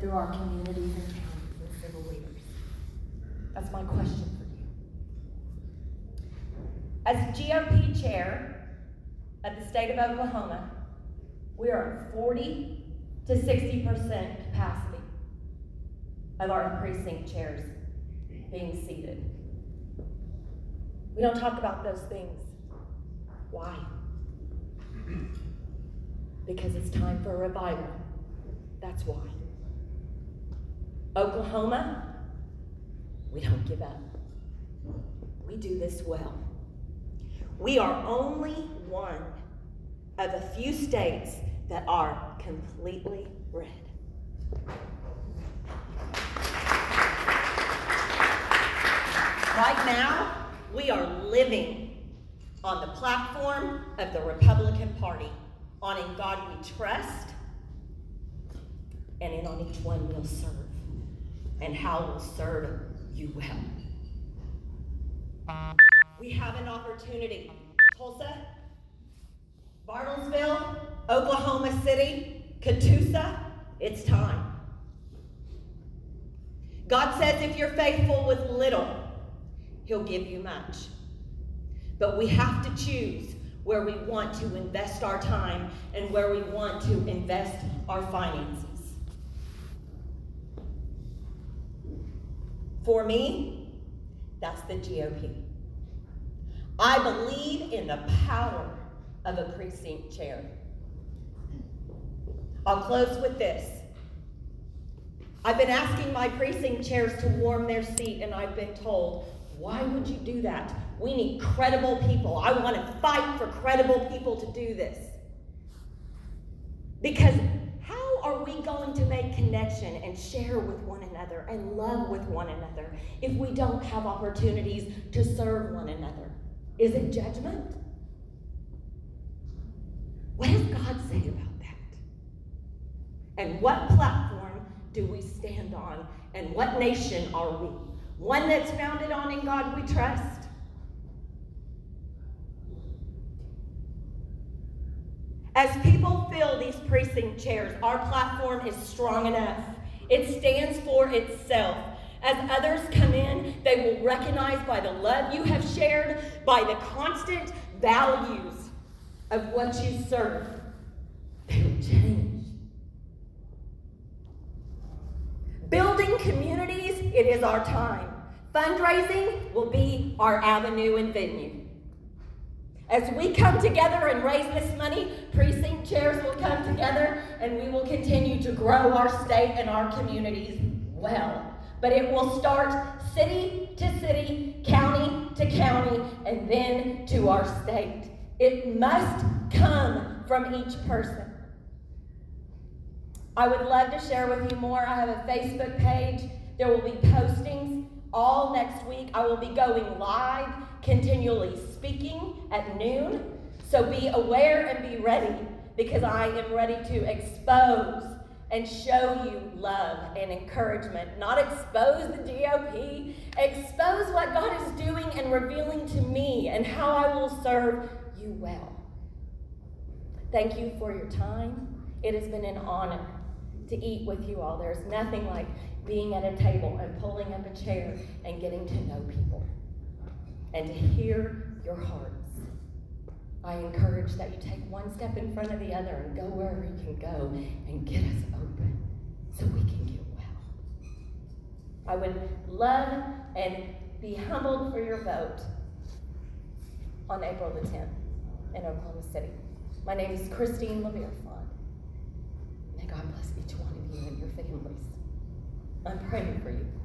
through our communities and counties and civil leaders? That's my question for you. As GOP chair of the state of Oklahoma, we are at 40 to 60% capacity of our precinct chairs being seated. We don't talk about those things. Why? Because it's time for a revival. That's why. Oklahoma, we don't give up. We do this well. We are only one of a few states that are completely red. Right now, we are living on the platform of the Republican Party, on In God We Trust, and in On Each One We'll Serve, and how we'll serve you well. We have an opportunity. Tulsa, Bartlesville, Oklahoma City, Catoosa, it's time. God says if you're faithful with little, He'll give you much. But we have to choose where we want to invest our time and where we want to invest our finances. For me, that's the GOP. I believe in the power of a precinct chair. I'll close with this. I've been asking my precinct chairs to warm their seat, and I've been told, why would you do that? We need credible people. I want to fight for credible people to do this. Because how are we going to make connection and share with one another and love with one another if we don't have opportunities to serve one another? Is it judgment? What does God say about that? And what platform do we stand on? And what nation are we? One that's founded on In God We Trust? As people fill these precinct chairs, our platform is strong enough. It stands for itself. As others come in, they will recognize by the love you have shared, by the constant values of what you serve, they will change. Building communities, it is our time. Fundraising will be our avenue and venue. As we come together and raise this money, precinct chairs will come together and we will continue to grow our state and our communities well. But it will start city to city, county to county, and then to our state. It must come from each person. I would love to share with you more. I have a Facebook page. There will be postings all next week. I will be going live, continually speaking at noon. So be aware and be ready, because I am ready to expose and show you love and encouragement. Not expose the GOP, expose what God is doing and revealing to me and how I will serve you well. Thank you for your time. It has been an honor to eat with you all. There's nothing like being at a table and pulling up a chair and getting to know people and to hear your hearts. I encourage that you take one step in front of the other and go wherever you can go and get us open so we can get well. I would love and be humbled for your vote on April the 10th in Oklahoma City. My name is Christine LaVere Font. May God bless each one of you and your families. I'm praying for you.